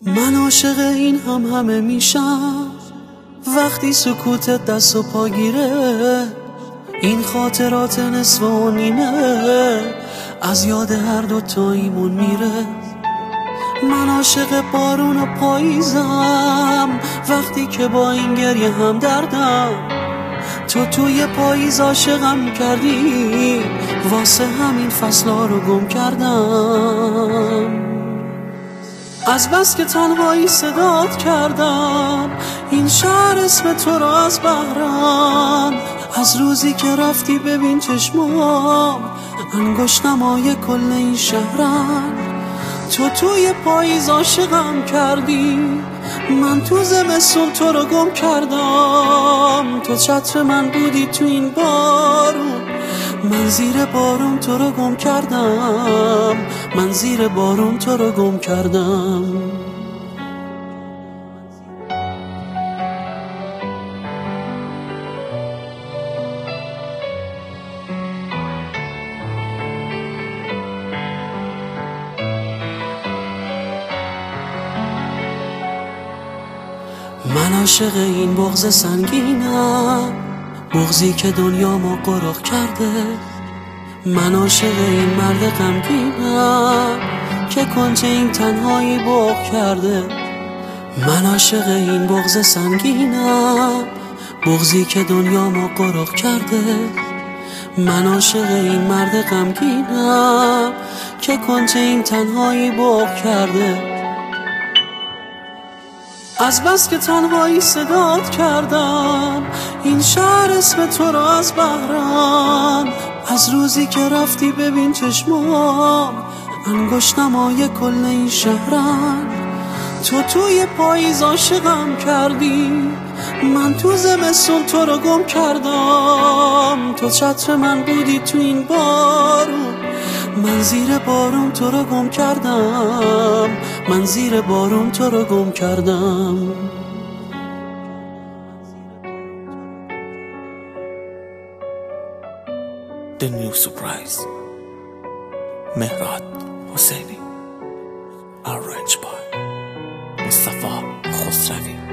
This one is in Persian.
من عاشق این همه میشم وقتی سکوتت دست و پا گیره. این خاطرات نصف و نیمه از یاد هر دوتاییمون میره. من عاشق بارون و پاییزم وقتی که با این گریه هم دردم. تو توی پاییز عاشقم کردی واسه همین فصلا رو گم کردم. از بس که تنهایی صدات کردم این شهر اسم تو را از بهرم. از روزی که رفتی ببین چشمام انگشتمای کل این شهرم. تو توی پاییز عاشقم کردی من تو زمستون تو رو گم کردم. تو چتر من بودی تو این بارون من زیر بارون تو رو گم کردم. من زیر بارون تو رو گم کردم. من عاشق این بغض سنگینم بغضی که دنیامو غرق کرده. من عاشق این مرد غمگینم که کنج این تنهایی بغض کرده. من عاشق این بغض سنگینم بغضی که دنیامو غرق کرده. من عاشق این مرد غمگینم که کنج این تنهایی بغض کرده. از بس که تنهایی صدات کردم این شهر اسم تو را از بهرم. از روزی که رفتی ببین چشمام انگشتمای کل این شهرم. تو توی پاییز عاشقم کردی من تو زمستون تو رو گم کردم. تو چتر من بودی تو این بارون من زیر بارون تو رو گم کردم. من زیر بارون تو رو گم کردم. The new surprise مهراد حسینی arranged by مصطفی خسروی.